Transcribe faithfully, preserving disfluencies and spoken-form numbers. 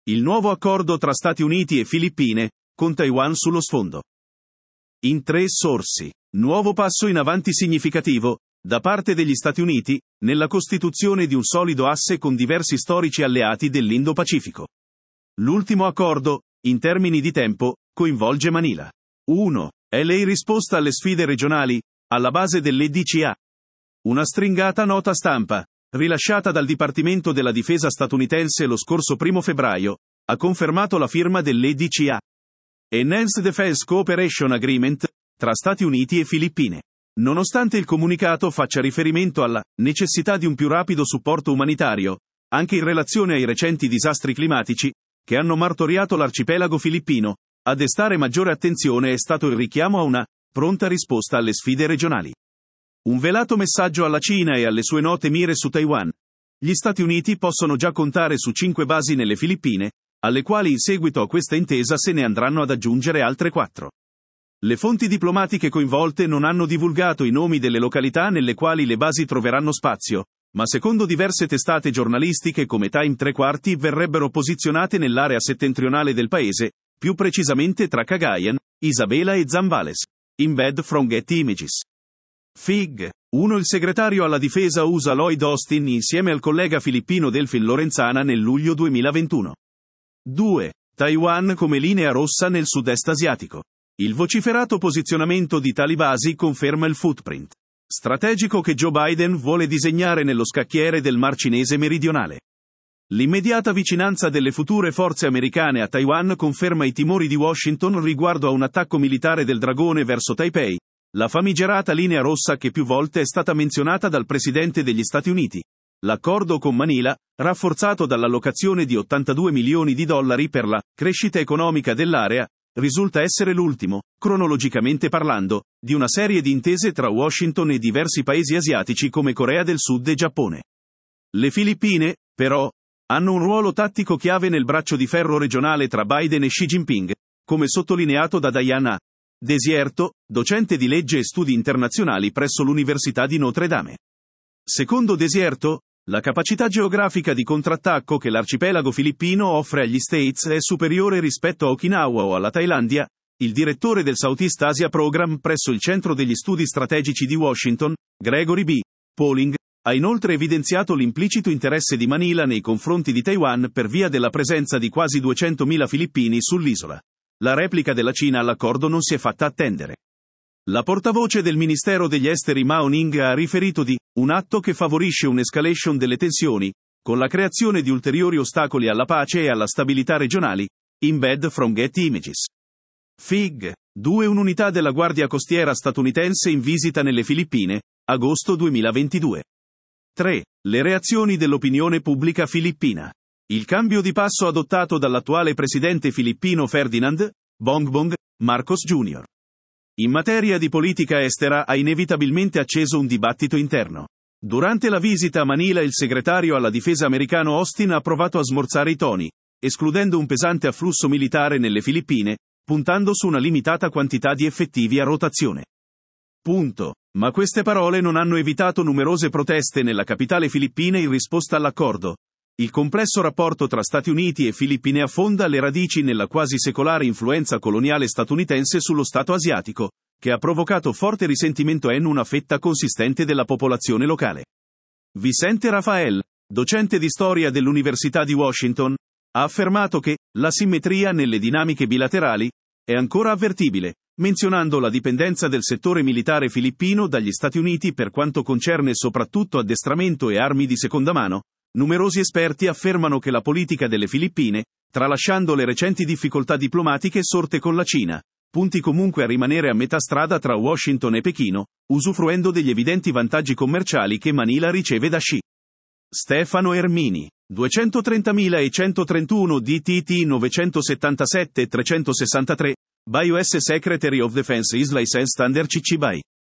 Il nuovo accordo tra Stati Uniti e Filippine, con Taiwan sullo sfondo. In tre sorsi. Nuovo passo in avanti significativo, da parte degli Stati Uniti, nella costituzione di un solido asse con diversi storici alleati dell'Indo-Pacifico. L'ultimo accordo, in termini di tempo, coinvolge Manila. uno. È lei risposta alle sfide regionali, alla base dell'E D C A. Una stringata nota stampa, rilasciata dal Dipartimento della Difesa statunitense lo scorso primo febbraio, ha confermato la firma dell'E D C A. Enhanced Defense Cooperation Agreement, tra Stati Uniti e Filippine. Nonostante il comunicato faccia riferimento alla necessità di un più rapido supporto umanitario, anche in relazione ai recenti disastri climatici, che hanno martoriato l'arcipelago filippino, a destare maggiore attenzione è stato il richiamo a una pronta risposta alle sfide regionali. Un velato messaggio alla Cina e alle sue note mire su Taiwan. Gli Stati Uniti possono già contare su cinque basi nelle Filippine, alle quali in seguito a questa intesa se ne andranno ad aggiungere altre quattro. Le fonti diplomatiche coinvolte non hanno divulgato i nomi delle località nelle quali le basi troveranno spazio, ma secondo diverse testate giornalistiche come Time Tre Quarti verrebbero posizionate nell'area settentrionale del paese, più precisamente tra Cagayan, Isabela e Zambales. Embed from Getty Images. Fig. uno. Il segretario alla difesa U S A Lloyd Austin insieme al collega filippino Delfin Lorenzana nel luglio duemilaventuno. due. Taiwan come linea rossa nel sud-est asiatico. Il vociferato posizionamento di tali basi conferma il footprint strategico che Joe Biden vuole disegnare nello scacchiere del Mar Cinese meridionale. L'immediata vicinanza delle future forze americane a Taiwan conferma i timori di Washington riguardo a un attacco militare del dragone verso Taipei, la famigerata linea rossa che più volte è stata menzionata dal presidente degli Stati Uniti. L'accordo con Manila, rafforzato dall'allocazione di ottantadue milioni di dollari per la crescita economica dell'area, risulta essere l'ultimo, cronologicamente parlando, di una serie di intese tra Washington e diversi paesi asiatici come Corea del Sud e Giappone. Le Filippine, però, hanno un ruolo tattico chiave nel braccio di ferro regionale tra Biden e Xi Jinping, come sottolineato da Diana Desierto, docente di legge e studi internazionali presso l'Università di Notre Dame. Secondo Desierto, la capacità geografica di contrattacco che l'arcipelago filippino offre agli States è superiore rispetto a Okinawa o alla Thailandia. Il direttore del Southeast Asia Program presso il Centro degli Studi Strategici di Washington, Gregory B. Poling, ha inoltre evidenziato l'implicito interesse di Manila nei confronti di Taiwan per via della presenza di quasi duecentomila filippini sull'isola. La replica della Cina all'accordo non si è fatta attendere. La portavoce del Ministero degli Esteri Mao Ning ha riferito di un atto che favorisce un'escalation delle tensioni, con la creazione di ulteriori ostacoli alla pace e alla stabilità regionali. Embed from Getty Images. Fig. due. Un'unità della Guardia Costiera statunitense in visita nelle Filippine, agosto duemilaventidue. tre. Le reazioni dell'opinione pubblica filippina. Il cambio di passo adottato dall'attuale presidente filippino Ferdinand Bongbong Marcos Junior in materia di politica estera ha inevitabilmente acceso un dibattito interno. Durante la visita a Manila il segretario alla difesa americano Austin ha provato a smorzare i toni, escludendo un pesante afflusso militare nelle Filippine, puntando su una limitata quantità di effettivi a rotazione. Punto. Ma queste parole non hanno evitato numerose proteste nella capitale filippina in risposta all'accordo. Il complesso rapporto tra Stati Uniti e Filippine affonda le radici nella quasi secolare influenza coloniale statunitense sullo Stato asiatico, che ha provocato forte risentimento in una fetta consistente della popolazione locale. Vicente Rafael, docente di storia dell'Università di Washington, ha affermato che l'asimmetria nelle dinamiche bilaterali è ancora avvertibile, menzionando la dipendenza del settore militare filippino dagli Stati Uniti per quanto concerne soprattutto addestramento e armi di seconda mano. Numerosi esperti affermano che la politica delle Filippine, tralasciando le recenti difficoltà diplomatiche sorte con la Cina, punti comunque a rimanere a metà strada tra Washington e Pechino, usufruendo degli evidenti vantaggi commerciali che Manila riceve da Xi. Stefano Ermini, duecentotrentamila centotrentuno D T T novecentosettantasette trecentosessantatré, by U S Secretary of Defense is licensed under C C B Y.